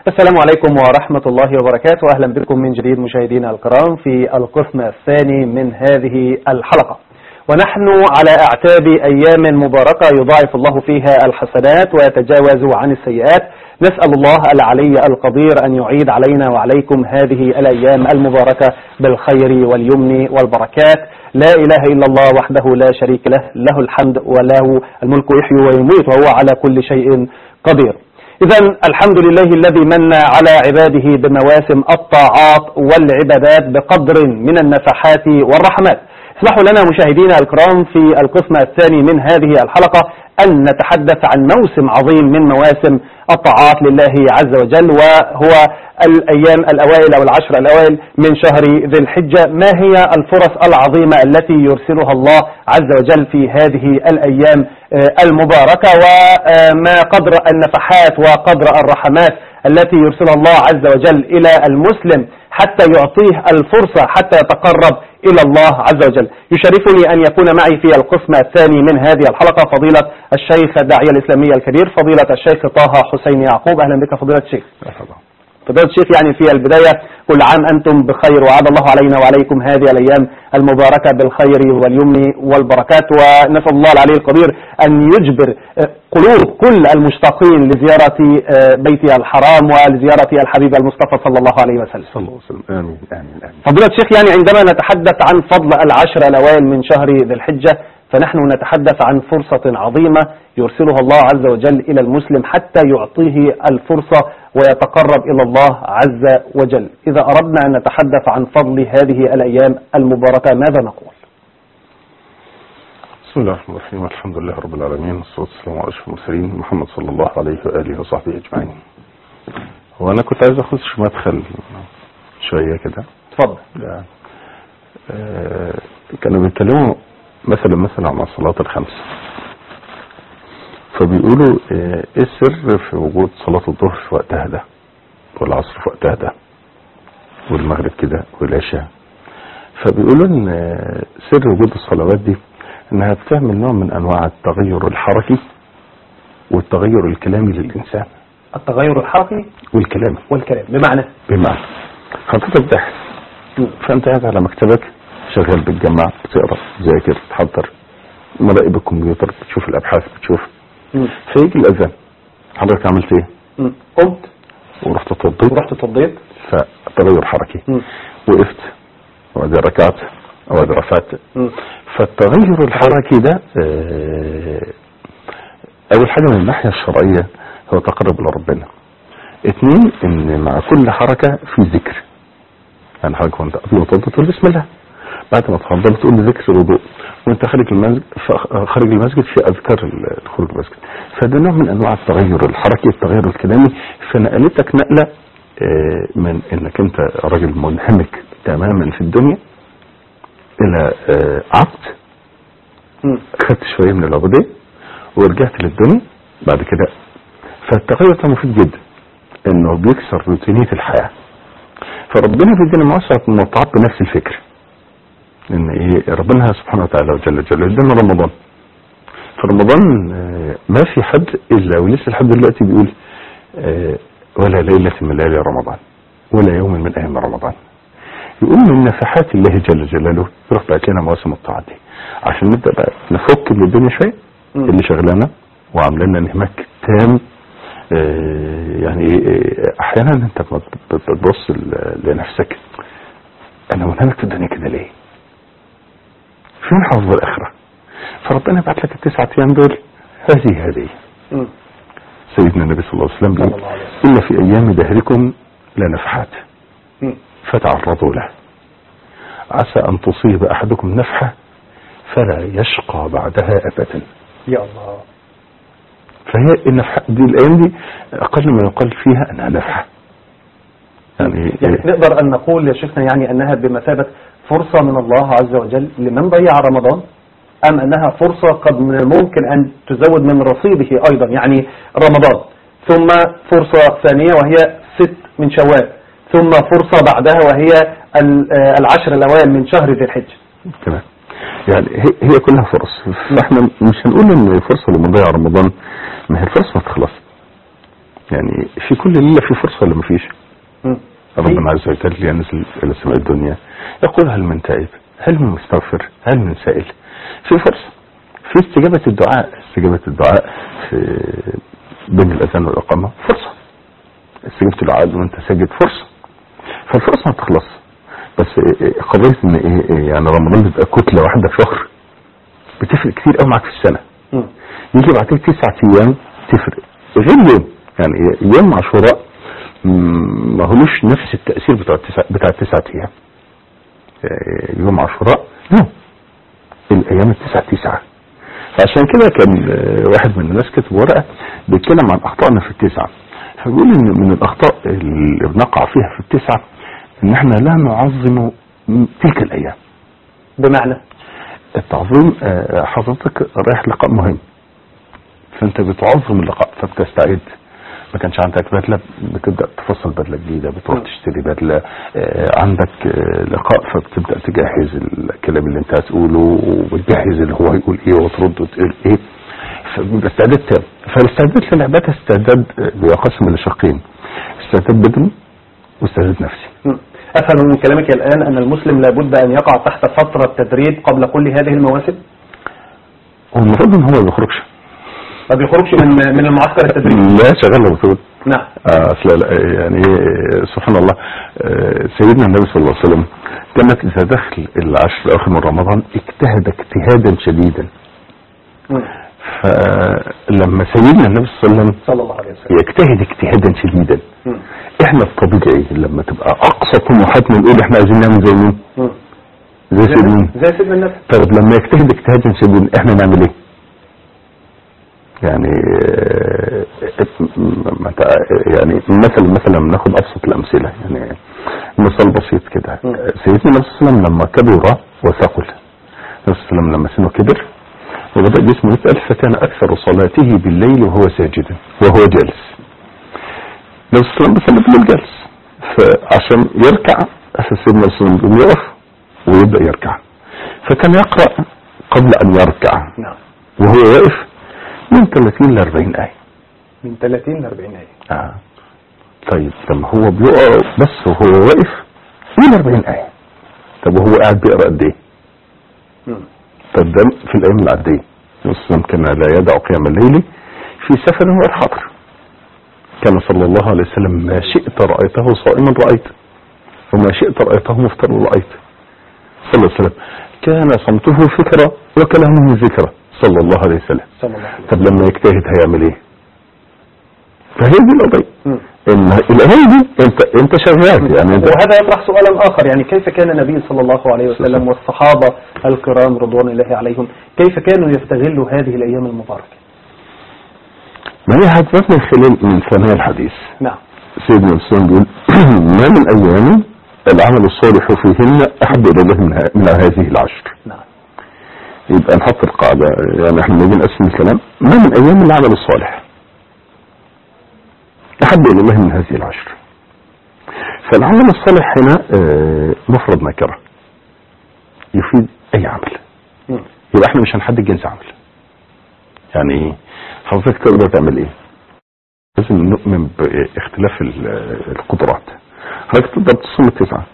السلام عليكم ورحمة الله وبركاته. أهلا بكم من جديد مشاهدينا الكرام في القسم الثاني من هذه الحلقة، ونحن على أعتاب أيام مباركة يضاعف الله فيها الحسنات ويتجاوز عن السيئات. نسأل الله العلي القدير أن يعيد علينا وعليكم هذه الأيام المباركة بالخير واليمن والبركات. لا إله إلا الله وحده لا شريك له، له الحمد وله الملك يحيي ويميت وهو على كل شيء قدير. إذا الحمد لله الذي من على عباده بمواسم الطاعات والعبادات بقدر من النفحات والرحمات. اسمحوا لنا مشاهدينا الكرام في القسم الثاني من هذه الحلقة أن نتحدث عن موسم عظيم من مواسم الطاعات لله عز وجل، وهو الأيام الأوائل أو العشر الأوائل من شهر ذي الحجة. ما هي الفرص العظيمة التي يرسلها الله عز وجل في هذه الأيام المباركة، وما قدر النفحات وقدر الرحمات التي يرسلها الله عز وجل إلى المسلم حتى يعطيه الفرصة حتى يتقرب إلى الله عز وجل. يشرفني أن يكون معي في القسم الثاني من هذه الحلقة فضيلة الشيخ الداعية الإسلامي الكبير فضيلة الشيخ طه حسين يعقوب. أهلا بك فضيلة الشيخ. فضيلة الشيخ، يعني في البداية كل عام أنتم بخير، وعاد الله علينا وعليكم هذه الأيام المباركة بالخير واليمن والبركات، ونسأل الله العلي القدير أن يجبر قلوب كل المشتاقين لزيارة بيت الحرام ولزيارة الحبيب المصطفى صلى الله عليه وسلم. صلى الله عليه وسلم. آمين آمين آمين. فضيلة الشيخ، يعني عندما نتحدث عن فضل العشر الأوائل من شهر ذي الحجة فنحن نتحدث عن فرصة عظيمة يرسلها الله عز وجل إلى المسلم حتى يعطيه الفرصة ويتقرب إلى الله عز وجل. إذا أردنا أن نتحدث عن فضل هذه الأيام المباركة ماذا نقول؟ بسم الله الرحمن الرحيم، والحمد لله رب العالمين، والصلاة والسلام على أشرف المرسلين محمد صلى الله عليه وآله وصحبه أجمعين. وأنا كنت عايز أخش مدخل شوية كده. اتفضل. كانوا بيتكلموا مثلا عن الصلاة الخمس، فبيقولوا ايه السر في وجود صلاة الظهر في وقتها ده، والعصر في وقتها ده، والمغرب كده، والعشاء. فبيقولوا ان سر وجود الصلوات دي انها بتعمل نوع من انواع التغير الحركي والتغير الكلامي للانسان. التغير الحركي والكلام بمعنى حضرتك تحت، فانت قاعد على مكتبك شغال بتجمع، بتقرا، تذاكر، تحضر، مراقب الكمبيوتر، بتشوف الابحاث، بتشوف. فيجي الاذان، حضرتك عملت ايه؟ قمت ورحت اتوضيت، فتغير حركي. وقفت وادي ركعت وادي رفعت. فالتغير الحركي ده اول حاجه من الناحيه الشرعيه هو تقرب الى ربنا. 2 ان مع كل حركه في ذكر، يعني حضرتك وانت قبل ما تتوضا تقول بسم الله، بعد ما تفضل تقول ذكر الوضوء، وانت خارج المسجد في اذكار دخول المسجد. فده نوع من انواع التغير الحركي، التغير الكلامي. فنقلتك نقله من انك انت راجل منهمك تماما في الدنيا الى عبد خدت شويه من العبوديه ورجعت للدنيا بعد كده. فالتغير ده مفيد جدا، انه بيكسر روتينيه الحياه. فربنا في الدنيا موسع المطاعات بنفس الفكر، ان ايه ربنا سبحانه وتعالى جل جلاله ادانا رمضان. فرمضان ما في حد الا ولسه لحد دلوقتي بيقول ولا ليله من ليالي رمضان ولا يوم من ايام رمضان. يقول من نفحات الله جل جلاله يروح بقى لنا مواسم الطاعات دي عشان نبدا بقى نفك من الدنيا شويه اللي شغلنا وعاملنا انهماك تام. يعني احيانا انت بتبص لنفسك، انا منهمك في الدنيا كده ليه؟ فين حظ الاخره؟ فربنا يبعت لك ال9 ايام دول هذه. سيدنا النبي صلى الله عليه وسلم بيقول إن في ايام دهركم لنفحات فتعرضوا له، عسى ان تصيب احدكم نفحه فلا يشقى بعدها ابدا. يا الله. فهي النفحه دي الايام دي اقل ما يقال فيها انها نفحه. يعني نقدر ان نقول يا شيخنا يعني انها بمثابه فرصة من الله عز وجل لمن ضيع رمضان، أم أنها فرصة قد ممكن أن تزود من رصيده أيضا، يعني رمضان ثم فرصة ثانية وهي 6 من شوال، ثم فرصة بعدها وهي العشر الأوائل من شهر ذي الحجة. تمام. يعني هي كلها فرص. فاحنا مش هنقول ان فرصة لمن ضيع رمضان، ما هي الفرصة ما تخلص. يعني في كل ليلة في فرصة ولا مفيش؟ ربنا عز وجل ينزل إلى سماء الدنيا يقول هل من تائب، هل من مستغفر، هل من سائل. في فرصة، في استجابة الدعاء في بين الأذان والإقامة فرصة، استجابة الدعاء وانت ساجد فرصة، فالفرصة ما تخلص. بس قضية ان يعني رمضان بيبقى كتلة واحدة في شهر بتفرق كتير قوي معاك في السنة. يجي بعدين 9 ايام تفرق غير يوم، يعني يوم عاشوراء ما هوش نفس التأثير بتاع 9 ايام. يوم عاشوراء يوم، الايام 9 فعشان كده كان واحد من الناس كتب ورقة بيتكلم عن اخطائنا في 9، فبيقول ان من الاخطاء اللي بنقع فيها في 9 ان احنا لا نعظم تلك الايام. بمعنى التعظيم، حضرتك رايح لقاء مهم فانت بتعظم اللقاء فبتستعد. ما كانش عندك بدلة بتبدأ تفصل بدلة جديدة، بتروح تشتري بدلة. عندك لقاء فبتبدأ تجهز الكلام اللي انت هتقوله وتجهز اللي هو هيقول ايه وترد وتقول ايه. فبيبقى استعداد تام. فالاستعداد للعبادة استعداد بينقسم لشقين، استعداد بدني واستعداد نفسي. أفهم من كلامك الآن أن المسلم لابد أن يقع تحت فترة تدريب قبل كل هذه المواسم؟ والمفروض ان هو ما يخرجش. ما بيخرجش من المعسكر التدريبي؟ لا، شغال المفروض. نعم. اصل يعني سبحان الله، سيدنا النبي صلى الله عليه وسلم كانت اذا دخل العشر الاواخر من رمضان اجتهد اجتهادا شديدا. فلما سيدنا النبي صلى الله عليه وسلم يجتهد اجتهادا شديدا، احنا الطبيعي لما تبقى اقصى طموحاتنا نقول احنا عايزين نعمل زي مين؟ زي سيدنا النبي. طب لما يجتهد اجتهادا شديدا احنا نعمل ايه؟ يعني مثلا ناخد ابسط الامثله، يعني مثال بسيط كده. سيدنا النبي صلى الله عليه وسلم لما كبر وثقل، النبي صلى الله عليه وسلم لما سنه كبر وبدأ جسمه يتقل فكان أكثر صلاته بالليل وهو ساجدا وهو جالس. النبي صلى الله عليه وسلم بيصلي بالليل جالس، فعشان يركع سيدنا النبي صلى الله عليه وسلم يقف ويبدأ يركع، فكان يقرأ قبل أن يركع وهو واقف من 30 ل 40 آية. من 30 ل 40 آية. طيب لما هو بيقرأ بس وهو واقف من 40 آية، طب وهو قاعد بيقرأ قد ايه؟ طب ده في الأيام العادية الإسلام كان لا يدع قيام الليل في سفر والحضر. كان صلى الله عليه وسلم ما شئت رأيته صائما رأيت وما شئت رأيته مفطرا رأيت صلى الله عليه وسلم. كان صمته فكرة وكلامه ذكرى صلى الله عليه وسلم. طب لما يجتهد هيعمل ايه؟ فهي دي القضية، ان القضية دي انت شغال يعني. وهذا يطرح سؤالا اخر، يعني كيف كان النبي صلى الله عليه وسلم والصحابة الكرام رضوان الله عليهم كيف كانوا يستغلوا هذه الايام المباركة؟ ما هي هتبقى من ثنايا الحديث. نعم. سيدنا الإسلام بيقول ما من ايام العمل الصالح فيهن احب الى الله من هذه العشر. نعم. يبقى نحط القاعدة، يعني احنا نيجي نقسم الكلام، ما من ايام العمل الصالح احب الى الله من هذه العشر. فالعمل الصالح هنا مفرد نكرة يفيد اي عمل. يبقى احنا مش هنحدد جنس عمل. يعني حضرتك تقدر تعمل ايه؟ لازم نؤمن باختلاف القدرات. حضرتك تقدر تصوم 9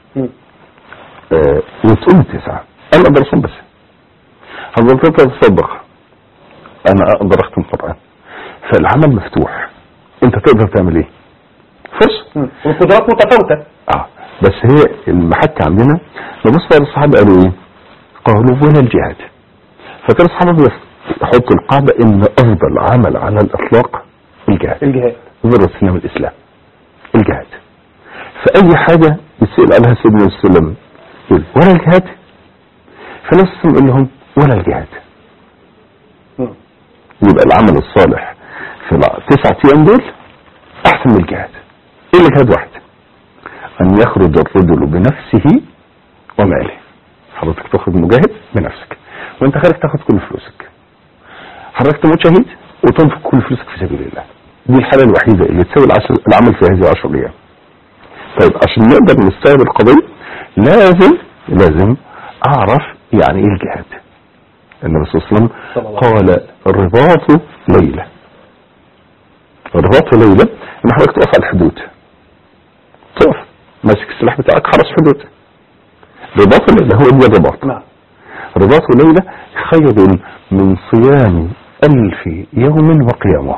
وتقوم 9، انا اقدر اصوم بس. حضرتك تقدر تصدق، انا اقدر اختم قرآن. فالعمل مفتوح، انت تقدر تعمل ايه؟ فرصة. والقدرات متفاوتة. بس هي المحك عندنا نبص على الصحابة قالوا ايه؟ قالوا ولا الجهاد. فكان الصحابة يحطوا القاعدة ان افضل عمل على الاطلاق الجهاد. ذروة سنام الاسلام الجهاد. فاي حاجة يتسأل عليها سيدنا السلام يقول ولا الجهاد، فنفس يقول لهم ولا الجهاد. يبقى العمل الصالح في 9 ايام دول احسن من الجهاد. ايه الجهاد؟ واحد، ان يخرج الرجل بنفسه وماله. حضرتك تخرج مجاهد بنفسك وانت خارج تاخد كل فلوسك. حضرتك تموت شهيد وتنفق كل فلوسك في سبيل الله. دي الحالة الوحيدة اللي تساوي العمل في هذه 10 ايام. طيب عشان نقدر نستوعب القضية لازم اعرف يعني ايه الجهاد. النبي صلى الله عليه وسلم قال الرباط ليلة الرباط الليلة ان حضرتك تقف على الحدود، تقف ماسك السلاح بتاعك حرس حدود. رباط الليلة هو دي الرباط. نعم. رباط الليلة خير من صيام 1000 يوم وقيامه.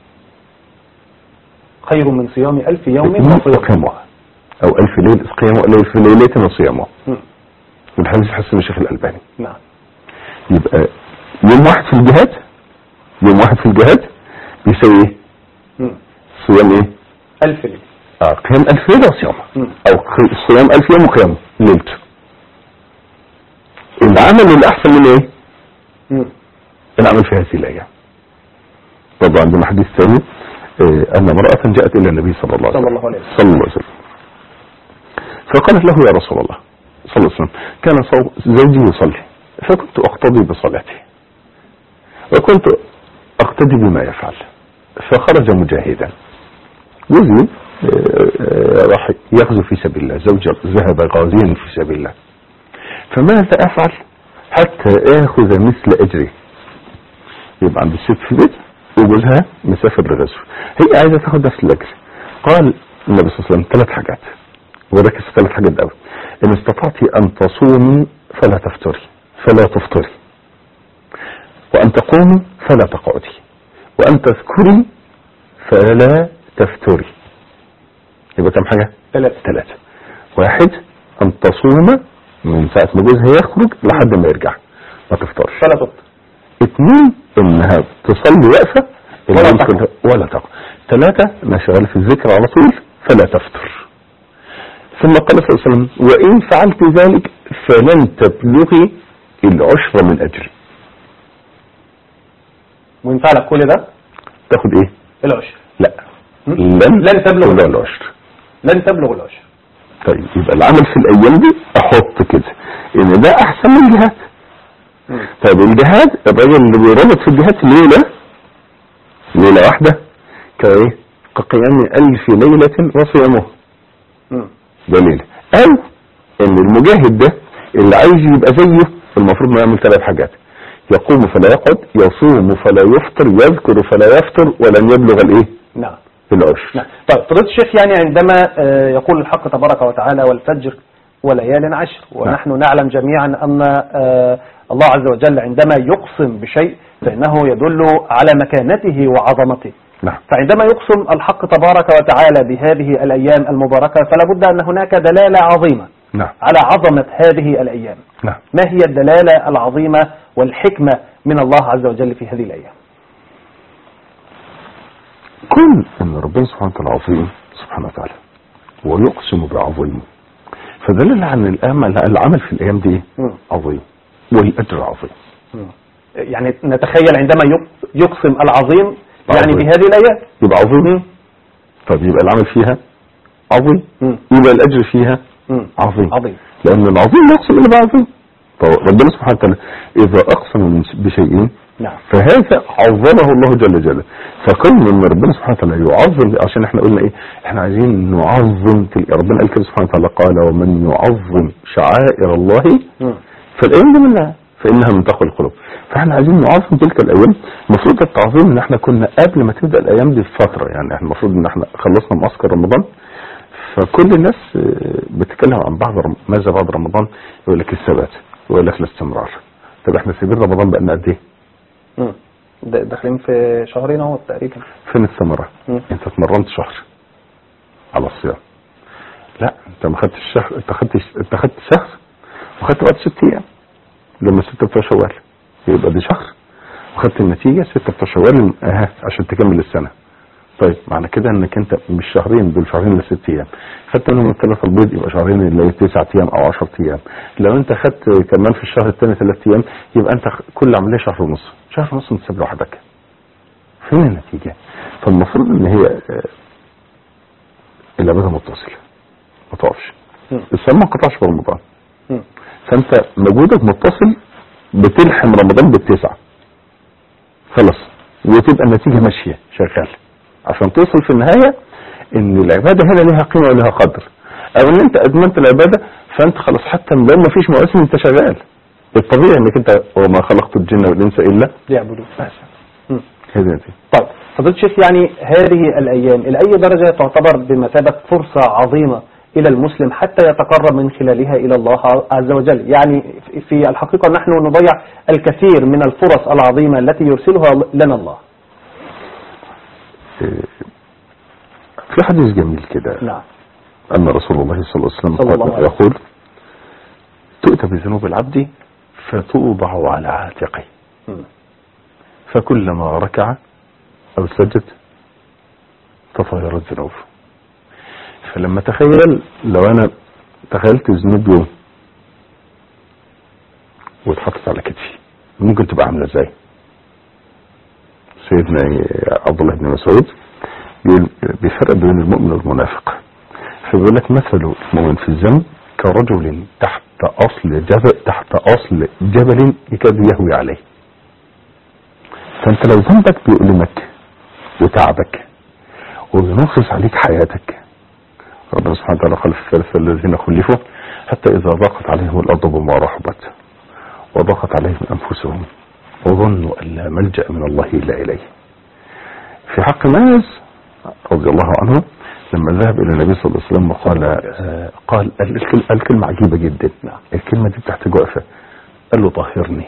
خير من صيام 1000 يوم وقيامه، او 1000 ليلة قيامه، 1000 ليلة وصيامه. والحديث حسن الشيخ الألباني. نعم. يبقى يوم واحد في الجهاد، يوم واحد في الجهاد بيسوي ايه؟ صيام ايه؟ 1000 ليلة. قيام 1000 ليلة وصيامه، او صيام 1000 يوم وقيامه ليلته. العمل الأحسن من ايه؟ العمل في هذه الأيام. طبعا عندنا حديث ثاني أن امرأة جاءت إلى النبي صلى الله عليه وسلم فقالت له يا رسول الله صلى الله عليه وسلم كان زوجي يصلي فكنت أقتدي بصلاته وكنت أقتدي بما يفعل، فخرج مجاهدا، جوزي راح يغزو في سبيل الله، زوجي ذهب غازيا في سبيل الله، فماذا أفعل حتى آخذ مثل أجري؟ يبقى عند الست في البيت وجوزها مسافر للغزو، هي عايزة تاخد نفس الأجر. قال النبي صلى الله عليه وسلم 3 حاجات، وركز في 3 حاجات قوي. إن استطعتي أن تصومي فلا تفطري، وأن تقومي فلا تقعدي، وأن تذكري فلا تفتري. يبقى كم حاجة؟ 3. 1 أن تصوم من ساعة ما جوزها يخرج لحد ما يرجع ما تفطرش فلا تفطر. 2 انها تصلي وقفة ولا تقع. 3 نشغل في الذكر على طول فلا تفتر. ثم قال صلى الله عليه وسلم وإن فعلت ذلك فلن تبلغي 10 من أجري. وإن فعلت كل ده تاخد ايه؟ 10. لا لن تبلغ 10. لن تبلغ 10. طيب يبقى العمل في الأيام دي أحط كده إن ده أحسن من الجهاد. طيب الجهاد الراجل اللي بيربط في الجهاد ليلة واحدة كايه؟ كقيام 1000 ليلة وصيامه. ده ليلة. أو إن المجاهد ده اللي عايز يبقى زيه المفروض ما يعمل 3 حاجات: يقوم فلا يقعد، يصوم فلا يفطر، يذكر فلا يفطر، ولن يبلغ الايه؟ نعم. 10. نعم. طيب فضيلة الشيخ، يعني عندما يقول الحق تبارك وتعالى والفجر وليال 10، ونحن نعلم جميعا أن الله عز وجل عندما يقسم بشيء فإنه يدل على مكانته وعظمته. نعم. فعندما يقسم الحق تبارك وتعالى بهذه الأيام المباركة فلا بد أن هناك دلالة عظيمة. نعم. على عظمة هذه الأيام. نعم. ما هي الدلالة العظيمة والحكمة من الله عز وجل في هذه الأيام؟ كل أن ربنا سبحانه وتعالى عظيم سبحانه وتعالى ويقسم بعظيمه، فدلل عن العمل في الأيام دي عظيم والأجر عظيم. يعني نتخيل عندما يقسم العظيم يعني بهذه الأيام يبقى عظيم. طب يبقى العمل فيها عظيم، يبقى الأجر فيها عظيم. لأن العظيم يقسم إلا بعظيم. طب ربنا سبحانه وتعالى إذا أقسم بشيء فهذا عظمه الله جل جلاله. فكون ان ربنا سبحانه وتعالى يعظم، عشان احنا قلنا ايه؟ احنا عايزين نعظم ربنا قال كده سبحانه وتعالى قال ومن يعظم شعائر الله فالايام دي منها فانها من تقوى القلوب. فاحنا عايزين نعظم تلك الايام. المفروض التعظيم ان احنا كنا قبل ما تبدا الايام دي بفتره، يعني احنا المفروض ان احنا خلصنا معسكر رمضان، فكل الناس بتتكلم عن ماذا بعد رمضان؟ يقول لك الثبات ويقول لك الاستمرار. طب احنا سيبين رمضان بقالنا قد ايه؟ داخلين في 2 شهر اهو تقريبا. فين الثمرة؟ انت اتمرنت شهر على الصيام. لا انت ما خدتش شهر، انت خدت شهر وخدت بعد 6 ايام لما 6 بتوع شوال، يبقى دي شهر وخدت النتيجة 6 بتوع شوال عشان تكمل السنة. طيب معنى كده انك انت مش شهرين، دول 2 ل 6 ايام، خدت منهم 3 البيض يبقى 2 اللي 9 ايام او 10 ايام. لو انت خدت كمان في الشهر الثاني 3 ايام يبقى انت كل عملية 1.5 شهر متساب لوحدك. فين النتيجة؟ فالمفروض ان هي العبادة متصلة ما تقفش. الصيام ما انقطعش في رمضان، فانت مجهودك متصل بتلحم رمضان بال9 خلاص، وتبقى النتيجة ماشية شغالة عشان توصل في النهاية ان العبادة هنا لها قيمة ولها قدر، او ان انت ادمنت العبادة فانت خلاص حتى لو ما فيش مواسم انت شغال. الطبيعي انك انت وما خلقت الجن والانس الا ليعبدون. هذه. طيب فضيلة الشيخ، يعني هذه الأيام إلى أي درجة تعتبر بمثابة فرصة عظيمة إلى المسلم حتى يتقرب من خلالها إلى الله عز وجل؟ يعني في الحقيقة نحن نضيع الكثير من الفرص العظيمة التي يرسلها لنا الله. في حديث جميل كده، نعم، أن رسول الله صلى الله عليه وسلم يقول: تؤتى بذنوب العبد فتوضع على عاتقه، فكلما ركع أو سجد تطايرت ذنوبه. فلما تخيل لو أنا تخيلت ذنوب يوم واتحطت على كتفي، ممكن تبقى عاملة ازاي؟ سيدنا عبد الله بن مسعود بيفرق بين المؤمن والمنافق، فبيقول لك: مثل المؤمن في الذنب كرجل تحت أصل جبل يكاد يهوي عليه. فانت لو ذنبك بيؤلمك وتعبك وبينغص عليك حياتك، ربنا سبحانه وتعالى قال: في الثلاثة الذين خلفوا حتى إذا ضاقت عليهم الأرض بما رحبت وضاقت عليهم أنفسهم وظنوا أن لا ملجأ من الله إلا إليه. في حق ناس رضي الله عنه لما ذهب إلى النبي صلى الله عليه وسلم قال الكلمة عجيبة جدا، الكلمة دي بتحتاج وقفة. قال له: طهرني.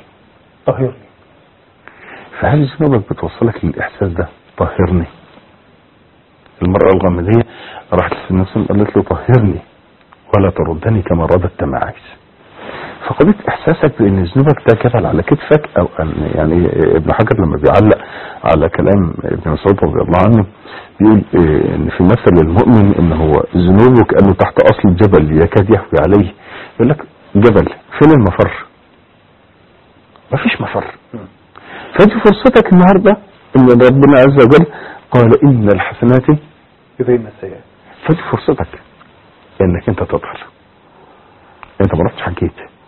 فهل ذنوبك بتوصلك للإحساس ده؟ طهرني. المرأة الغامدية راحت للنبي قالت له: طهرني ولا تردني كما رددت معايز. فقضية إحساسك بأن ذنوبك ده جبل على كتفك، أو أن يعني ابن حجر لما بيعلق على كلام ابن مسعود رضي الله عنه بيقول إن في مثل المؤمن إن هو ذنوبه كأنه تحت أصل الجبل يكاد يهوي عليه. يقول لك: جبل فين المفر؟ مفيش مفر. فدي فرصتك النهارده إن ربنا عز وجل قال: إن الحسنات يذهبن السيئات. فدي فرصتك إنك أنت تطهر. أنت ما رحتش حكيت،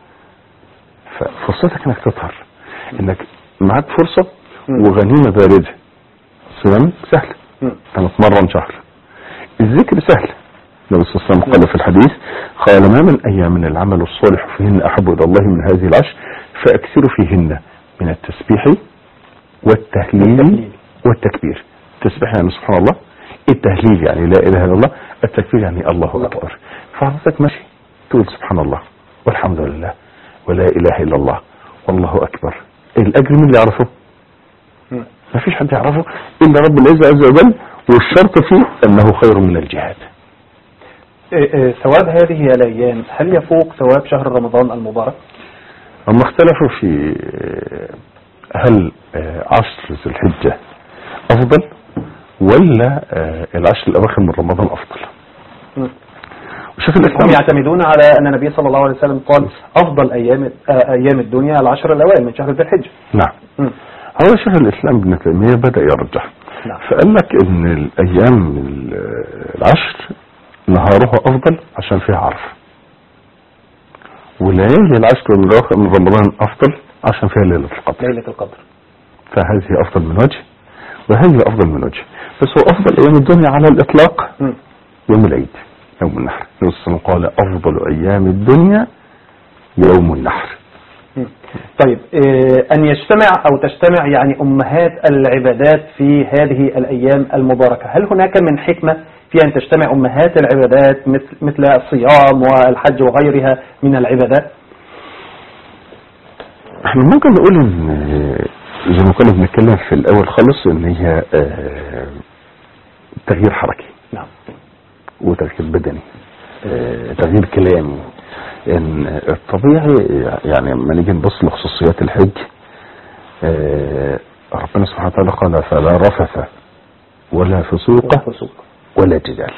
ففرصتك انك تطهر، انك معاك فرصة وغنيمة باردة. الصيام سهل، هنتمرن شهر. الذكر سهل. النبي صلى الله عليه وسلم قال في الحديث: قال: ما من ايام العمل الصالح فيهن احب الى الله من هذه العشر فاكثروا فيهن من التسبيح والتهليل والتكبير. التسبيح يعني سبحان الله، التهليل يعني لا اله الا الله، التكبير يعني الله اكبر. فحضرتك ماشي تقول سبحان الله والحمد لله ولا إله إلا الله والله أكبر. الأجر من اللي يعرفه؟ ما فيش حد يعرفه إلا رب العزة عز وجل، والشرط فيه أنه خير من الجهاد. ثواب هذه الأيام هل يفوق ثواب شهر رمضان المبارك؟ هم اختلفوا في هل عشر ذي الحجة أفضل ولا العشر الأواخر من رمضان أفضل. هم يعتمدون على أن النبي صلى الله عليه وسلم قال: أفضل أيام الدنيا العشر الأوائل من شهر ذي الحجة. نعم. هو شيخ الإسلام ابن تيمية بدأ يرجح. نعم. فقال لك إن الأيام العشر نهارها أفضل عشان فيها عرفة، وليالي العشر الأواخر من رمضان أفضل عشان فيها ليلة القدر. فهذه أفضل من وجه وهذه أفضل من وجه، بس هو أفضل أيام الدنيا على الإطلاق يوم العيد، يوم النحر. الرسول قال: أفضل أيام الدنيا يوم النحر. طيب، أن يجتمع أو تجتمع يعني أمهات العبادات في هذه الأيام المباركة، هل هناك من حكمة في أن تجتمع أمهات العبادات مثل الصيام والحج وغيرها من العبادات؟ احنا ممكن نقول ان زي ما كنا بنتكلم في الأول خالص ان هي تغيير حركي. نعم. وتغيير بدني، تغيير كلامي. ان الطبيعي يعني لما نيجي نبص لخصوصيات الحج، ربنا سبحانه وتعالى قال: فلا رفث ولا فسوق ولا جدال.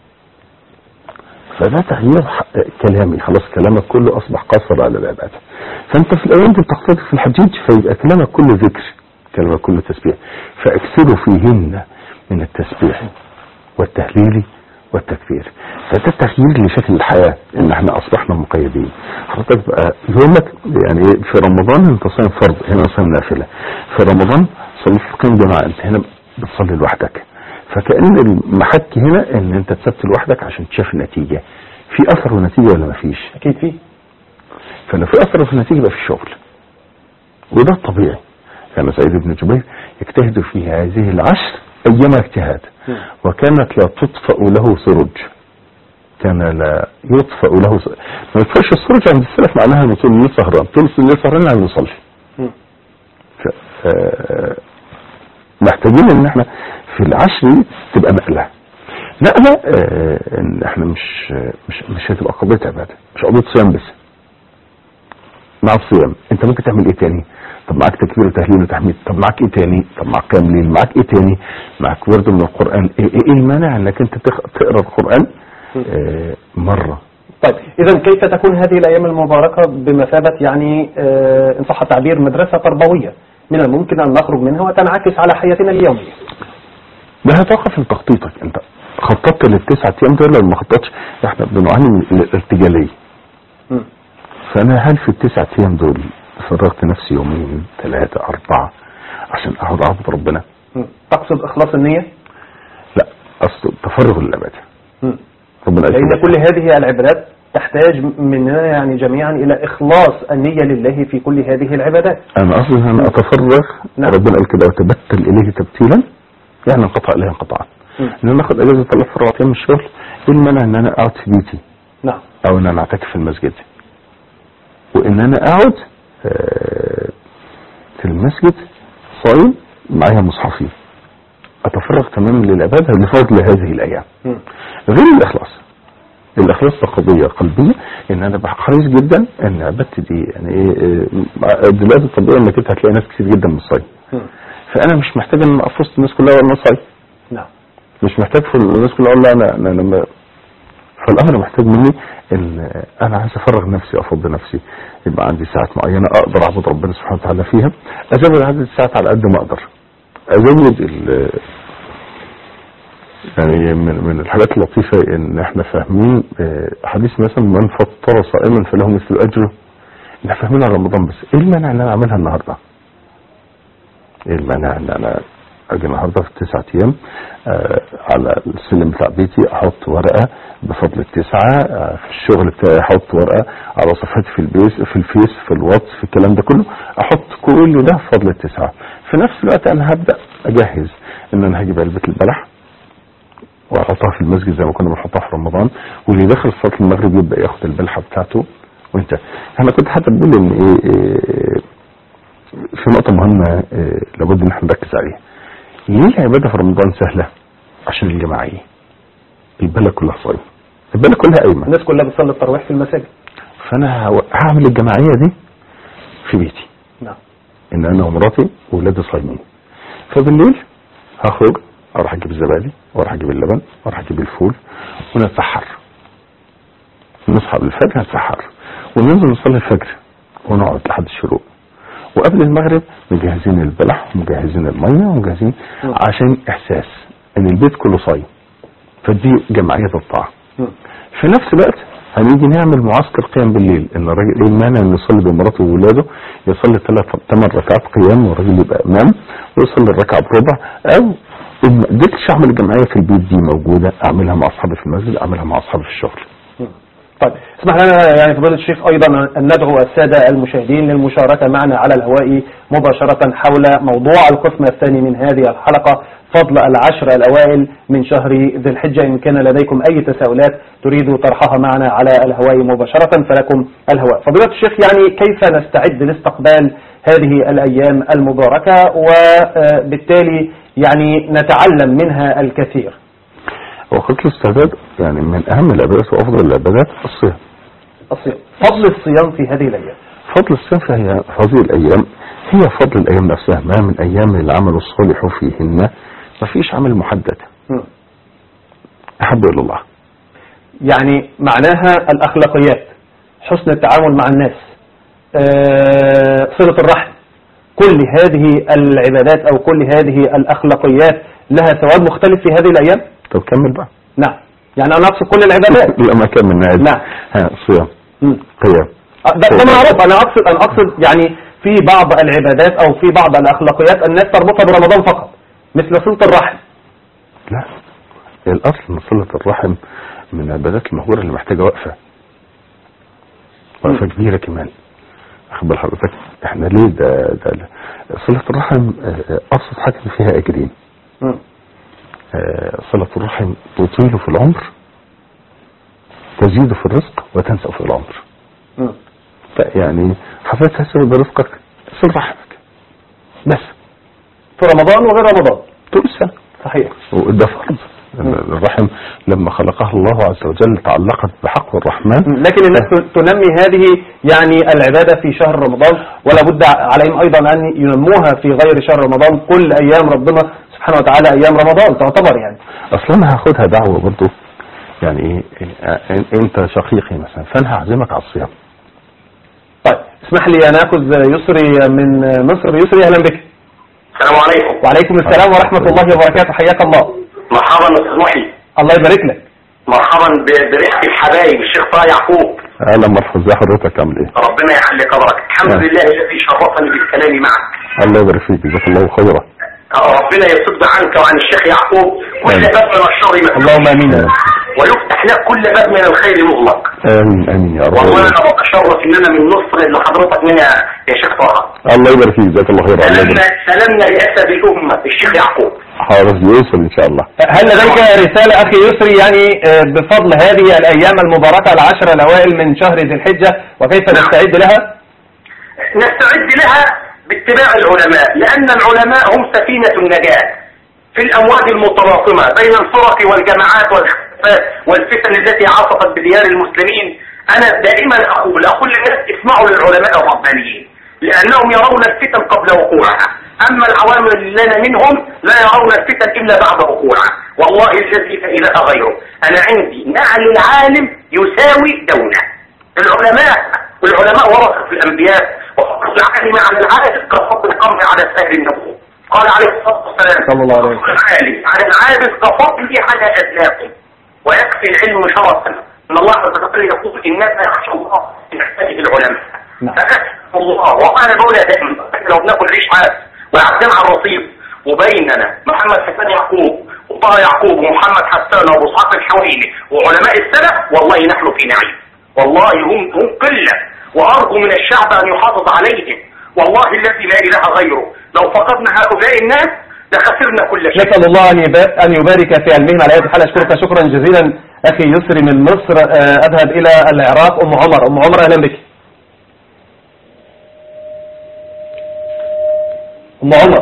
فده تغيير كلامي، خلاص كلامك كله اصبح قاصر على العبادة. فانت في الايام دي بتقتدي في الحجيج، فيبقى كلامك كله ذكر، كلامك كله تسبيح. فاكثروا فيهن من التسبيح والتهليل والتكبير. فده تغيير لشكل الحياة، ان احنا اصبحنا مقيدين. حضرتك بقى يومك يعني في رمضان انت صايم فرض، هنا صايم نافلة. في رمضان صليت القيام جماعة، انت هنا بتصلي لوحدك. فكأن المحك هنا ان انت تثبت لوحدك عشان تشوف النتيجة. في اثر ونتيجة ولا ما فيش؟ اكيد فيه. فلو في اثر وفي نتيجة يبقى في شغل، وده الطبيعي. كان سعيد بن جبير يجتهد في هذه العشر أيما اجتهاد. وكانت لا تطفأ له سرج، كان لا يطفأ له سرج. ما يطفأش السرج عند السلف معناها انه طول الليل سهران، طول الليل سهران يعني يصلي. محتاجين ان احنا في العشر دي تبقى نقلة ان احنا مش هتبقى قضية عبادة، مش قضية صيام بس. مع الصيام انت ممكن تعمل ايه تاني؟ طب معاك تكبير وتهليل وتحميد، طب معاك ايه تاني؟ طب معاك قيام ليل، معاك ايه تاني؟ معاك ورد من القرآن. ايه المانع انك انت تقرأ القرآن مرة؟ طيب اذا كيف تكون هذه الايام المباركة بمثابة يعني ان صح التعبير مدرسة تربوية من الممكن ان نخرج منها وتنعكس على حياتنا اليومية؟ ده هتوقف من تخطيطك. انت خططت للتسعة ايام دول ولا ما خططتش؟ احنا بنعاني من الارتجالية. فانا هل في التسعة ايام دول فرغت نفسي يومين 3 4 عشان اقعد اعبد ربنا؟ تقصد اخلاص النية؟ لا، اقصد تفرغ للعبادة. لان كل هذه العبادات تحتاج مننا يعني جميعا الى اخلاص النية لله في كل هذه العبادات. انا اصلا انا اتفرغ. نعم. ربنا قال كده وتبتل اليه تبتيلا، يعني انقطع اليه انقطاعا. ان انا اخد اجازة 3 4 ايام من الشغل، ايه المانع ان انا اقعد في بيتي؟ نعم. او ان انا اعتكف في المسجد، وان انا اقعد في المسجد صايم معايا مصحفي، اتفرغ تماما للعبادة لفضل هذه الايام. غير الاخلاص ده قضية قلبية، ان انا حريص جدا ان عبادتي دي يعني دلوقتي الطبيعي انك انت هتلاقي ناس كتير جدا مش صايم، فانا مش محتاج ان افصل الناس كلها وانا صايم. نعم. مش محتاج في الناس كلها اقول لا انا لما فالامر محتاج مني ان انا عايز افرغ نفسي، افضي نفسي، يبقى عندي ساعات معينه اقدر اعبد ربنا سبحانه وتعالى فيها، ازود عدد الساعات على قد ما اقدر، ازود يعني من الحاجات اللطيفه ان احنا فاهمين حديث مثلا من فطر صائما فله مثل اجره. احنا فاهمين على رمضان بس، ايه المانع ان انا اعملها النهارده؟ ايه المانع ان انا اجي النهارده في 9 ايام على السلم بتاع بيتي احط ورقه بفضل التسعه، في الشغل بتاعي احط ورقه على صفحتي في الفيس في الواتس في الكلام ده كله، احط كل ده بفضل التسعه. في نفس الوقت انا هبدا اجهز ان انا هجيب علبه البلح واحطها في المسجد زي ما كنا بنحطها في رمضان، واللي داخل صلاه المغرب يبدا ياخد البلحه بتاعته. وانت انا كنت حتى بقول ان في نقطه مهمه لابد ان احنا نركز عليها. ليه العبادة في رمضان سهلة؟ عشان الجماعية. البلد كلها صايمة، البلد كلها قايمة، الناس كلها بتصلي التراويح في المساجد، فانا هعمل الجماعية دي في بيتي. نعم. ان انا ومراتي وولادي صايمين، فبالليل هخرج اروح اجيب الزبادي واروح اجيب اللبن واروح اجيب الفول ونتسحر، نصحى بالفجر نتسحر وننزل نصلي الفجر ونقعد لحد الشروق، وقبل المغرب مجهزين البلح ومجهزين المية ومجهزين عشان احساس ان البيت كله صايم، فدي جمعية الطاعة. في نفس الوقت هنيجي نعمل معسكر قيام بالليل، ان الراجل ايه المانع انه يصلي بمراته وولاده، يصلي 8 ركعات قيام والراجل يبقى امام ويصلي الركعة بربع، او ان ما قدرتش اعمل الجمعية في البيت دي موجودة اعملها مع اصحابي في المسجد، اعملها مع اصحابي في الشغل. طيب اسمح لنا يعني فضيلة الشيخ أيضا أن ندعو السادة المشاهدين للمشاركة معنا على الهواء مباشرة حول موضوع القسم الثاني من هذه الحلقة، فضل العشر الأوائل من شهر ذي الحجة. إن كان لديكم أي تساؤلات تريدوا طرحها معنا على الهواء مباشرة فلكم الهواء. فضيلة الشيخ، يعني كيف نستعد لاستقبال هذه الأيام المباركة وبالتالي يعني نتعلم منها الكثير؟ وقت الاستعداد يعني من اهم العبادات وافضل العبادات الصيام. فضل الصيام في هذه الايام. فضل الصيام في هذه الايام هي فضل الايام نفسها، ما من ايام العمل الصالح فيهن، ما فيش عمل محدد احب الى الله. يعني معناها الاخلاقيات، حسن التعامل مع الناس، صلة الرحم، كل هذه العبادات او كل هذه الاخلاقيات لها ثواب مختلف في هذه الايام. طب كمل بقى. نعم، يعني انا اقصد كل العبادات. لا ما كمل. نعم. صيام قيام ده معروف. انا اقصد يعني في بعض العبادات او في بعض الاخلاقيات الناس تربطها برمضان فقط، مثل صلة الرحم. لا، الاصل ان صلة الرحم من العبادات المهورة اللي محتاجة وقفة كبيرة كمان. اخد بال حضرتك احنا ليه ده صلة الرحم ابسط حاجة فيها اجرين. صلة الرحم تطيل في العمر، تزيد في الرزق، وتنسى في العمر. يعني حضرتك تحسب برزقك صل رحمك بس في رمضان وغير رمضان طول السنة. صحيح. وده فرض. الرحم لما خلقها الله عز وجل تعلقت بحق الرحمن. لكن الناس تنمي هذه يعني العبادة في شهر رمضان، ولا بد عليهم أيضا أن ينموها في غير شهر رمضان. كل أيام ربنا سبحانه وتعالى أيام رمضان تعتبر يعني. أصلا أنا هاخدها دعوة برضو، يعني أنت شقيقي مثلا فأنا هعزمك على الصيام. طيب اسمح لي أن أخذ يسري من مصر. يسري أهلا بك. السلام عليكم. وعليكم السلام ورحمة الله وبركاته، حياك الله. مرحبا استاذ محي. الله يبارك لك. مرحبا بريحة الحبايب الشيخ طه يعقوب. اهلا مرحبا، ازي حضرتك عامل ايه؟ ربنا يحل قدرك. الحمد لله الذي شرفني بالكلام معك. الله يبارك فيك، جزاك الله خيرا. ربنا يصد عنك وعن الشيخ يعقوب كل باب من الشر مفتوح، اللهم امين، ويفتح لك كل باب من الخير مغلق. امين امين يا رب. والله انا بتشرف ان انا من مصر اللي حضرتك منها يا شيخ طه. الله يبارك فيك، جزاك الله خيرا. سلامنا لاسد الامه الشيخ يعقوب. حاضر يوصل ان شاء الله. هل لديك رسالة اخي يسري يعني بفضل هذه الايام المباركة العشر الاوائل من شهر ذي الحجة، وكيف نستعد لها؟ نستعد لها باتباع العلماء، لان العلماء هم سفينة النجاة في الامواج المتلاطمة بين الفرق والجماعات والخلافات والفتن التي عصفت بديار المسلمين. انا دائما اقول للناس اسمعوا للعلماء الربانيين، لانهم يرون الفتن قبل وقوعها، اما العوام لنا منهم لا يرون الفتن الا بعد وقوعها. والله الذي لا اله غيره، انا عندي نعل العالم يساوي دونه. العلماء ورثة الانبياء، وفضل العالم على العابد كفضل القمر على سائر النبوة. قال عليه الصلاه والسلام صلى الله عليه وسلم: العالم على العابد كفضل على ادناكم، ويكفي العلم شرفا. ان الله عز وجل يقول انما يخشى الله من عباده العلماء. فكتب الله وقال مولى دائما لو بناكل عيش عاد وعبدنا على الرصيف، وبيننا محمد حسان يعقوب وطه يعقوب ومحمد حسان وابو اسحاق الحويني وعلماء السلف، والله نحن في نعيم. والله هم قله، وارجو من الشعب ان يحافظ عليهم. والله الذي لا اله غيره، لو فقدنا هؤلاء الناس لخسرنا كل شيء. نسأل الله أن يبارك في علمهم. على أي حال أشكرك شكرا جزيلا أخي يسري من مصر. أذهب إلى العراق. أم عمر أهلا بك. أم عمر.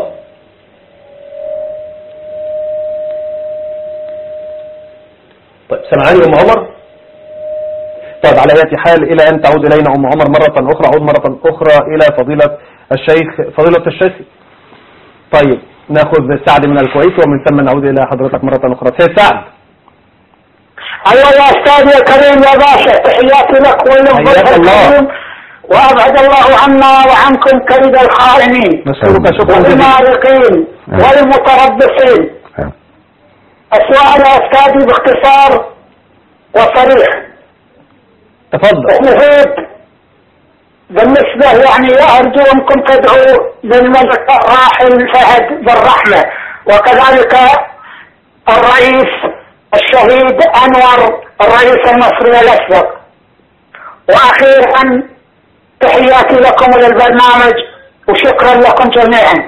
طيب سمعاني أم عمر؟ طيب على أي حال إلى أن تعود إلينا أم عمر مرة أخرى، عود مرة أخرى إلى فضيلة الشيخ. طيب ناخذ سعد من الكويت، ومن ثم نعود إلى حضرتك مرة أخرى. سيد سعد. أيها يا أستاذي الكريم يا باشا، تحياتي لك وللضيف الكريم، وأبعد الله عنا وعنكم كيد الخائنين والمارقين والمتربصين. السؤال يا أستاذي باختصار وصريح. تفضل. المفيد بالنسبة يعني أرجو أنكم تدعوا للملك الراحل فهد بالرحمة، وكذلك الرئيس الشهيد أنور الرئيس المصري الأسبق. وأخيرا تحياتي لكم وللبرنامج، وشكرا لكم جميعا.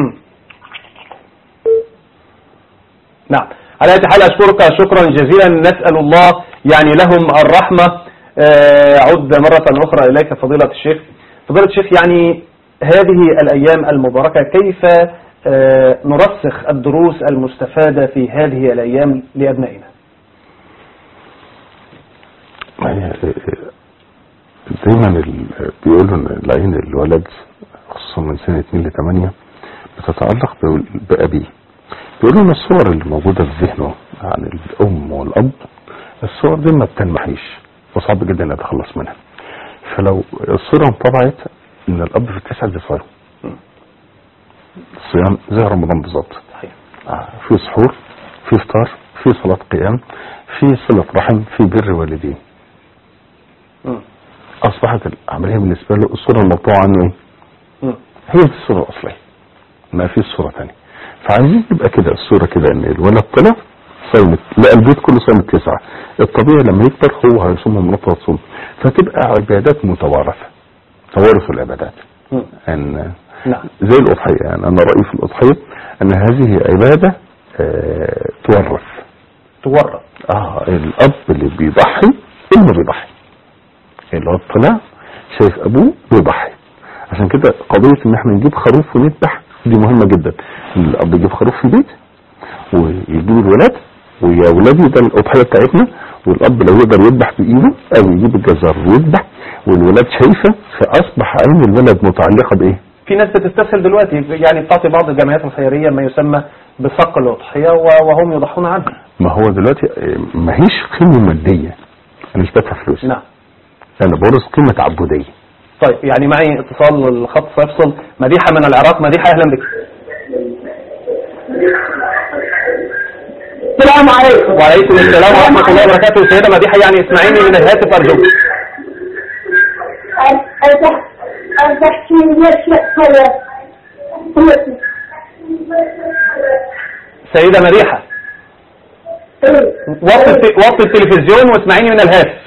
نعم على أي حال أشكرك شكرا جزيلا. نسأل الله يعني لهم الرحمة. عد مرة أخرى إليك فضيلة الشيخ. يعني هذه الأيام المباركة كيف نرسخ الدروس المستفادة في هذه الأيام لأبنائنا؟ دايما بيقولوا ان العين الولد خصوصا من سنة 2 ل 8 بتتعلق بأبيه. بيقولوا ان الصور اللي موجودة في ذهنه عن الأم والأب، الصور دي ما بتنمحيش وصعب جدا ان اتخلص منها. فلو الصورة انطبعت ان الاب في 9 ذكرى الصيام زي رمضان بالظبط، في سحور، في افطار، في صلاة قيام، في صلة رحم، في بر والدين. اصبحت العملية بالنسبة له الصورة المطبوعة عنه ايه؟ هي دي الصورة الاصلية، ما في صورة ثانيه. فعايزين يبقى كده الصورة كده ان الولد طلع صيمت، لا البيت كله صيمت 9. الطبيعي لما يكبر هو هيصوم مرته تصوم، فتبقى عبادات متوارثة، توارث العبادات. ان زي الأضحية، يعني انا رأيي في الأضحية ان هذه عبادة تورث. الاب اللي بيضحي انه بيضحي، اللي هو الطلع شايف ابوه بيضحي. عشان كده قضية ان احنا نجيب خروف ونذبح دي مهمة جدا. الاب يجيب خروف في البيت ويجيب الولاد، ويا ولادي ده الاضحية بتاعتنا، والاب لو يقدر يذبح بايده او يجيب الجزار ويذبح والولاد شايفة، فاصبح عين الولد متعلقة بايه؟ في ناس بتستسهل دلوقتي، يعني بتعطي بعض الجمعيات الخيرية ما يسمى بصق الأضحية وهم يضحون عنها. ما هو دلوقتي ما هيش قيمة مادية، انا مش بدفع فلوس، نعم، انا بورث قيمة عبودية. طيب يعني معي اتصال، الخط سيفصل. مديحة من العراق. مديحة اهلا بك. السلام عليكم. وعليكم السلام ورحمة الله وبركاته. سيدة مديحة يعني اسمعيني من الهاتف ارجوك. سيدة مديحة وطي التلفزيون واسمعيني من الهاتف.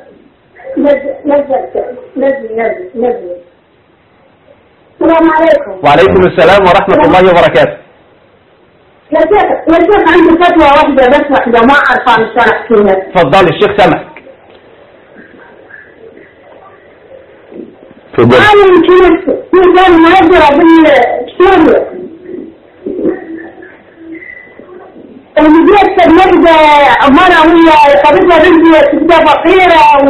نزل. السلام عليكم. وعليكم السلام ورحمة الله وبركاته. يا شيخ عندي فتوى واحدة بس ما أعرف عن الشرح فيها. تفضلي الشيخ سامعك. أنا يمكن كان مهجرة بالسوريا. المدير المجد عمارة وهي قبيلة بنتي تبقى فقيرة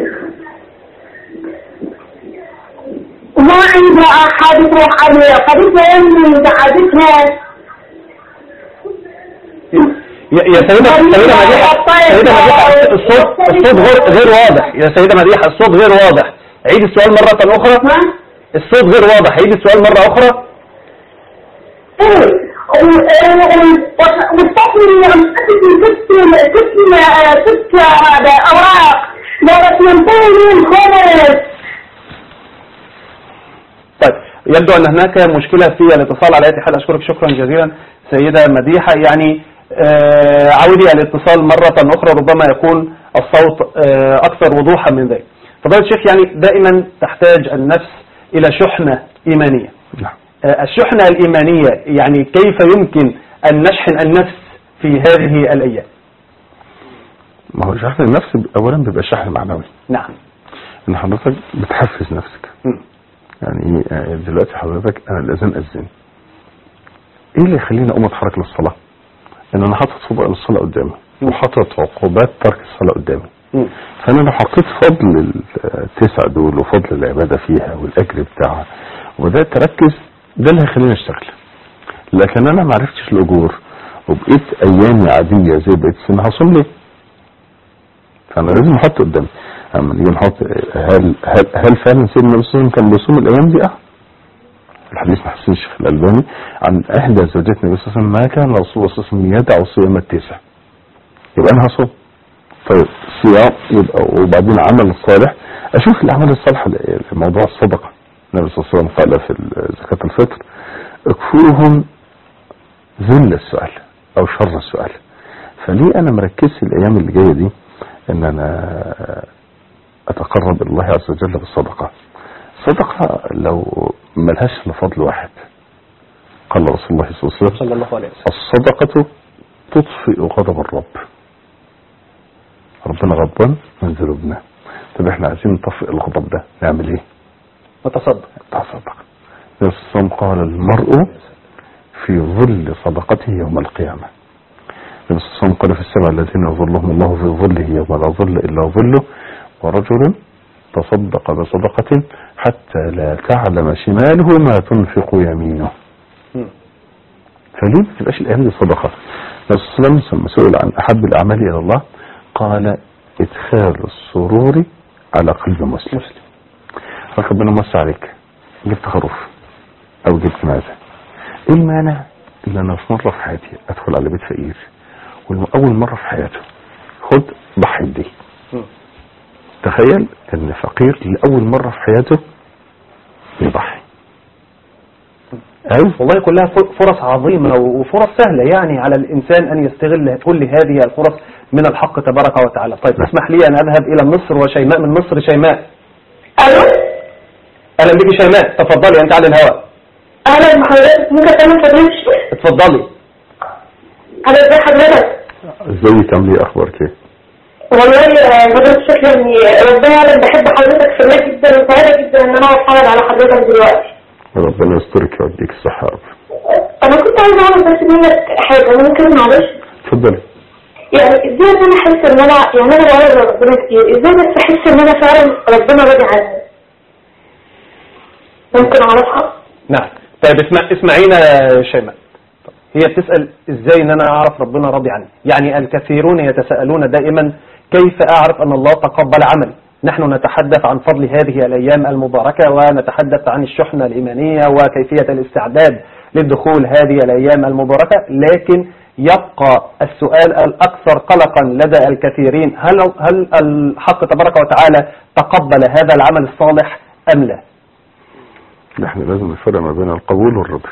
وما عندها أحد يروح عليها. قبيلة أمي بعدتها. يا سيدة مديحة الصوت غير واضح. يا سيدة مديحة الصوت غير واضح. عيد السؤال مرة أخرى. الصوت غير واضح. عيد السؤال مرة أخرى. ست أوراق لرسمتين خمس. طيب يبدو أن هناك مشكلة في الاتصال. على أي حال أشكرك شكرا جزيلا سيدة مديحة. يعني عودي الاتصال مرة أخرى، ربما يكون الصوت أكثر وضوحا من ذلك. فضيلة الشيخ، يعني دائما تحتاج النفس إلى شحنة إيمانية. الشحنة الإيمانية يعني كيف يمكن أن نشحن النفس في هذه الأيام؟ ما هو شحن النفس أولا بيبقى شحن معنوي. نعم. إن حضرتك بتحفز نفسك. يعني دلوقتي حضرتك أنا الأذان أذن، إيه اللي يخليني أقوم أتحرك للصلاة؟ إن أنا حاطط فضل الصلاة قدامي وحاطط عقوبات ترك الصلاة قدامي. فأنا لو حطيت فضل التسع دول وفضل العبادة فيها والأجر بتاعها وده تركز، ده اللي هيخليني أشتغل. لكن أنا ما عرفتش الأجور وبقيت أيامي عادية زي بقيت سنة، هصوم ليه؟ فأنا لازم أحط قدامي. أما نيجي نحط هل فعلا سيدنا النبي صلى الله عليه وسلم كان بيصوم الأيام دي؟ الحديث محسن الشيخ الألباني عن إحدى زوجات النبي صلى الله عليه وسلم ما كان رسول الله صلى الله عليه وسلم يدع صيام التاسع. يبقى أنا هصوم. طيب صيام يبقى وبعدين عمل الصالح. أشوف الأعمال الصالحة في موضوع الصدقة. النبي صلى الله عليه وسلم قال في زكاة الفطر اكفوهم ذل السؤال أو شر السؤال. فليه أنا مركز الأيام اللي جاية دي إن أنا أتقرب الله عز وجل بالصدقة. الصدقة لو ملهاش لفضل واحد، قال رسول الله صلى الله عليه وسلم الصدقة تطفئ غضب الرب. ربنا غضبان من ذنوبنا. طب احنا عايزين نطفئ الغضب ده نعمل ايه؟ نتصدق. النبي صلى الله عليه وسلم قال المرء في ظل صدقته يوم القيامة. النبي صلى الله عليه وسلم قال في السبع الذين يظلهم الله في ظله يوم لا ظل إلا ظله، ورجل تصدق بصدقة حتى لا تعلم شماله ما تنفق يمينه. فليه ما تبقاش الأيام دي صدقة؟ النبي صلى الله عليه وسلم سئل عن أحب الأعمال إلى الله قال إدخال السرور على قلب مسلم. ربنا موسع عليك، جبت خروف أو جبت معزة، إيه المانع إن أنا في مرة في حياتي أدخل على بيت فقير وأول مرة في حياته خد ضحي دي. تخيل ان فقير لأول مرة في حياته يضحي. والله كلها فرص عظيمة وفرص سهلة يعني على الإنسان أن يستغل كل هذه الفرص من الحق تبارك وتعالى. طيب اسمح لي أن أذهب إلى مصر وشيماء من مصر. شيماء. ألو. أهلا بك شيماء، تفضلي أنت على الهواء. أهلا بحضرتك، ممكن أكلم حضرتك؟ اتفضلي. أنا ازي حضرتك؟ ازيك عامل ايه؟ اخبارك ايه؟ والله بدأت شكرا اني ربنا يعلم بحب حضرتك في الله جدا وسعيدة جدا ان انا اتفرج على حضرتك دلوقتي. ربنا يسترك ويديك الصحة يا رب. انا كنت عايزة اعرف بس منك حاجة ممكن معلش؟ اتفضلي. يعني ازاي انا احس ان انا يعني انا بقرب ربنا كتير، ازاي بس احس ان انا فعلا ربنا راضي عني؟ ممكن اعرفها؟ نعم. طيب اسمعينا يا شيماء. هي بتسأل ازاي ان انا اعرف ربنا راضي عني. يعني الكثيرون يتساءلون دائما كيف اعرف ان الله تقبل عملي. نحن نتحدث عن فضل هذه الايام المباركة، ونتحدث عن الشحنة الايمانية وكيفية الاستعداد للدخول هذه الايام المباركة، لكن يبقى السؤال الاكثر قلقا لدى الكثيرين، هل الحق تبارك وتعالى تقبل هذا العمل الصالح ام لا؟ نحن لازم نفرق ما بين القبول والرضا.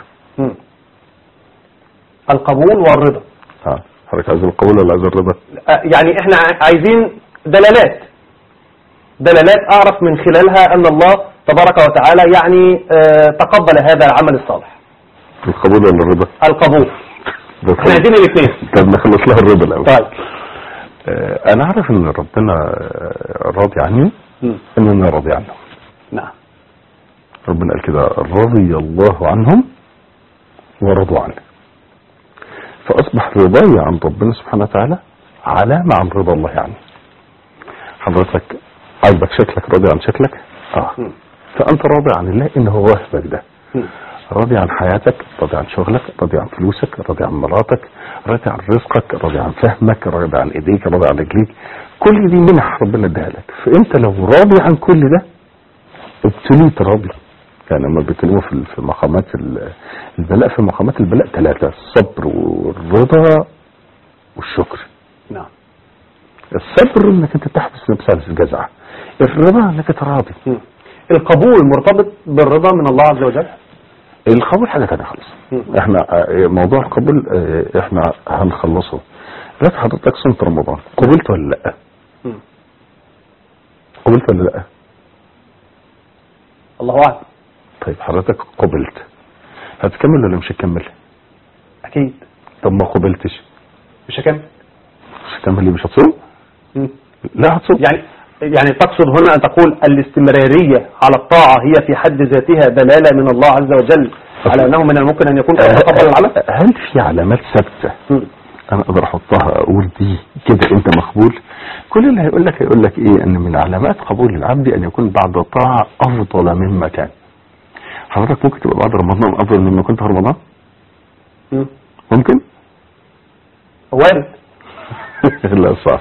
القبول والرضا. حضرتك عايز القبول ولا عايز الرضا؟ يعني احنا عايزين دلالات اعرف من خلالها ان الله تبارك وتعالى يعني تقبل هذا العمل الصالح. القبول ولا الرضا؟ القبول. احنا عايزين الاثنين. طب نخلص لها الرضا الاول. طيب. انا عارف ان ربنا راضي عني، ان انا راضي عنه. نعم. ربنا قال كده رضي الله عنهم ورضوا عنه. فأصبح رضاي عن ربنا سبحانه وتعالى علامة عن رضا الله عني. حضرتك عاجبك شكلك، راضي عن شكلك؟ فأنت راضي عن الله إن هو واهبك ده. راضي عن حياتك، راضي عن شغلك، راضي عن فلوسك، راضي عن مراتك، راضي عن رزقك، راضي عن فهمك، راضي عن ايديك، راضي عن رجليك. كل دي منح ربنا اداها لك. فانت لو راضي عن كل ده ابتليت راضي. يعني لما بيتكلموا في مقامات البلاء، في مقامات البلاء 3: الصبر والرضا والشكر. نعم. الصبر انك انت تحبس نفسك على الجزعة، الرضا انك تراضي. القبول مرتبط بالرضا من الله عز وجل. القبول حاجة تانية خالص. احنا موضوع القبول احنا هنخلصه. دلوقتي حضرتك صمت رمضان، قبلت ولا لا؟ قبلت ولا لا؟ الله اعلم. طيب حضرتك قبلت، هتكمل ولا مش هتكمل؟ اكيد. طب ما قبلتش مش هكمل. مش هتكمل ليه؟ مش هتصوم؟ لا هتصوم. يعني تقصد هنا ان تقول الاستمرارية على الطاعة هي في حد ذاتها دلالة من الله عز وجل على انه من الممكن ان يكون تقبل العمل؟ هل في علامات ثابتة انا اقدر احطها اقول دي كده انت مقبول؟ كل اللي هيقول لك ايه؟ ان من علامات قبول العبد ان يكون بعد طاعة افضل مما كان. حضرتك ممكن تبقى بعد رمضان افضل مما كنت في رمضان؟ ممكن؟ وارد. لا صعب.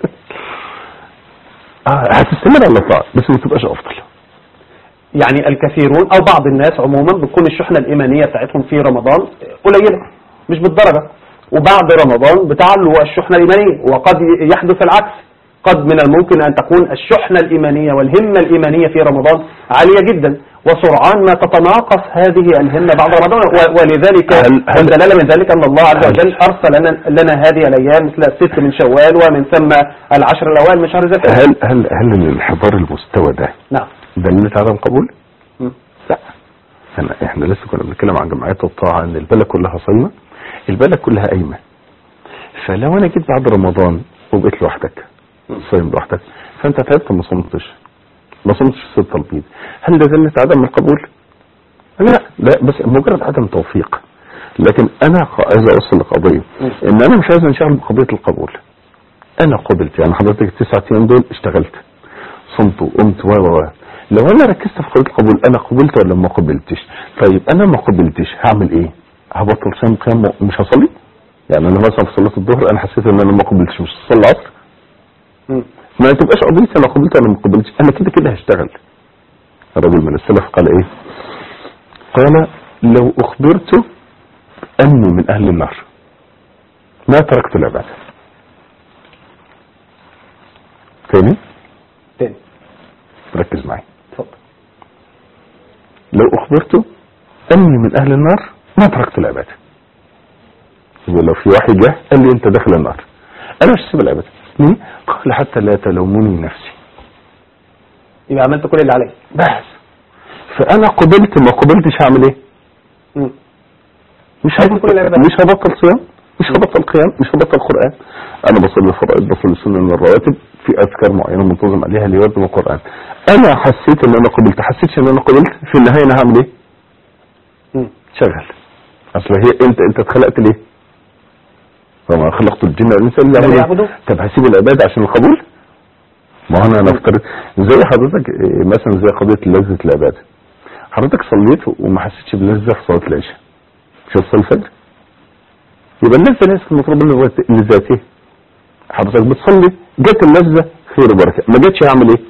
هتستمر على الطاعة بس ما تبقاش افضل. يعني الكثيرون او بعض الناس عموما بتكون الشحنة الايمانية بتاعتهم في رمضان قليلة مش بالدرجة، وبعد رمضان بتعلو الشحنة الايمانية، وقد يحدث العكس. قد من الممكن ان تكون الشحنة الايمانية والهمة الايمانية في رمضان عالية جدا، وسرعان ما تتناقص هذه الهمة بعد رمضان. ولذلك الدلالة من ذلك ان الله عز وجل ارسل لنا هذه الايام مثل 6 من شوال ومن ثم 10 الاوائل من شهر ذي الحجة. هل الانحدار المستوى ده نعم دلالة عدم قبول؟ لا. احنا لسه كنا بنتكلم عن جمعيات الطاعة ان البلد كلها صايمة، البلد كلها قايمة. فلو انا جيت بعد رمضان وبقيت لوحدك صايم لوحدك، فانت تعبت ما صمتش 6 البيض، هل ده دلالة عدم القبول؟ لا بس مجرد عدم توفيق. لكن انا عايز اوصل لقضية ان انا مش عايز انشغل بقضية القبول. انا قبلت، يعني حضرتك 9 ايام دول اشتغلت صمت وقمت لو انا ركزت في قضية القبول، انا قبلت ولا ما قبلتش؟ طيب انا ما قبلتش هعمل ايه؟ هبطل صيام قيام مش هصلي؟ يعني انا مثلا في صلاة الظهر انا حسيت ان انا ما قبلتش مش هصلي العصر. ما تبقاش قضية انا قبلت ولا ما قبلتش، انا كده هشتغل. الرجل من السلف قال ايه؟ قال لو اخبرت اني من اهل النار ما تركت العبادة. تاني ركز معي. لو اخبرت اني من اهل النار ما تركت العبادة. يقول لو في واحد جه قال لي انت داخل النار، انا مش هسيب العبادة. ليه؟ قال حتى لا تلومني نفسي. يبقى عملت كل اللي عليك بس. فانا قبلت ما قبلتش هعمل ايه؟ مش هبطل صيام، مش هبطل قيام، مش هبطل قرآن. انا بصلي الفرائض، بصلي السنة من الرواتب، في اذكار معينة منتظم عليها اللي يورد من القرآن. انا حسيت ان انا قبلت، حسيتش ان انا قبلت، في النهاية انا هعمل ايه؟ شغل. اصل هي انت اتخلقت ليه؟ وما خلقت الجن والانس الا ليعبدون. طب هسيب العبادة عشان القبول؟ ما انا نفترض زي حضرتك مثلا زي قضية لذة العبادة. حضرتك صليت وما حسيتش بلذة في صلاة العشاء، مش هتصلي الفجر؟ يبقى اللذة ليست مطلوبة لذاته. حضرتك بتصلي جت اللذة خير وبركة، ما جتش هعمل ايه؟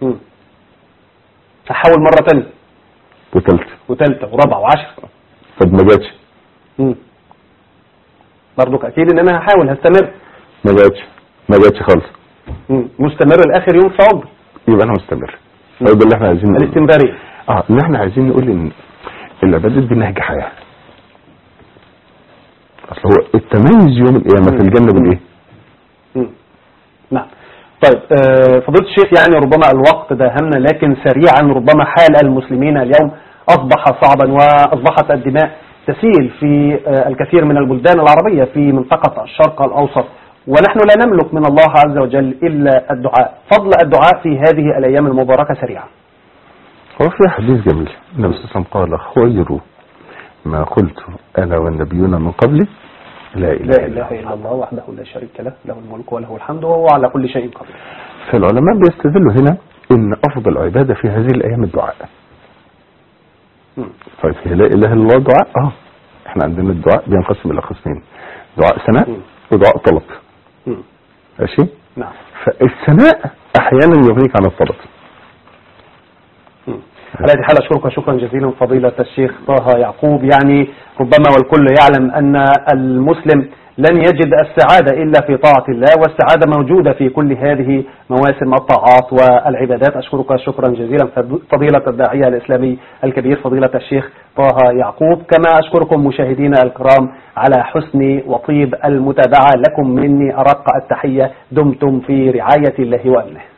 هحاول مرة تانية وثالثة ورابعة وعشرة. طب ما جاتش؟ برضك اكيد ان انا هحاول، هستمر. ما جاتش خالص. مستمر لاخر يوم في عمري. يبقى انا مستمر. ده اللي احنا عايزين نقوله، الاستمرارية. اللي احنا عايزين نقول ان العبادات دي نهج حياة. اصل هو التميز يوم القيامة في الجنة بالايه؟ نعم. طيب فضيلة الشيخ، يعني ربما الوقت داهمنا، لكن سريعا ربما حال المسلمين اليوم أصبح صعبا، وأصبحت الدماء تسيل في الكثير من البلدان العربية في منطقة الشرق الأوسط، ونحن لا نملك من الله عز وجل إلا الدعاء. فضل الدعاء في هذه الأيام المباركة سريعا. هو في حديث جميل النبي صلى الله عليه وسلم قال: خير ما قلت أنا والنبيون من قبلي لا إله إلا الله وحده لا شريك له، له الملك وله الحمد وهو على كل شيء قدير. فالعلماء بيستدلوا هنا إن أفضل عبادة في هذه الأيام الدعاء. طيب هي لا إله إلا الله دعاء؟ احنا عندنا الدعاء بينقسم إلى قسمين: دعاء ثناء ودعاء طلب. ماشي؟ نعم. فالثناء أحيانا يغنيك عن الطلب. على هذه الحالة أشكرك شكرا جزيلا فضيلة الشيخ طه يعقوب. يعني ربما والكل يعلم أن المسلم لن يجد السعادة إلا في طاعة الله، والسعادة موجودة في كل هذه مواسم الطاعات والعبادات. أشكرك شكرا جزيلا فضيلة الداعية الإسلامي الكبير فضيلة الشيخ طه يعقوب. كما أشكركم مشاهدينا الكرام على حسن وطيب المتابعة. لكم مني أرق التحية. دمتم في رعاية الله وأمنه.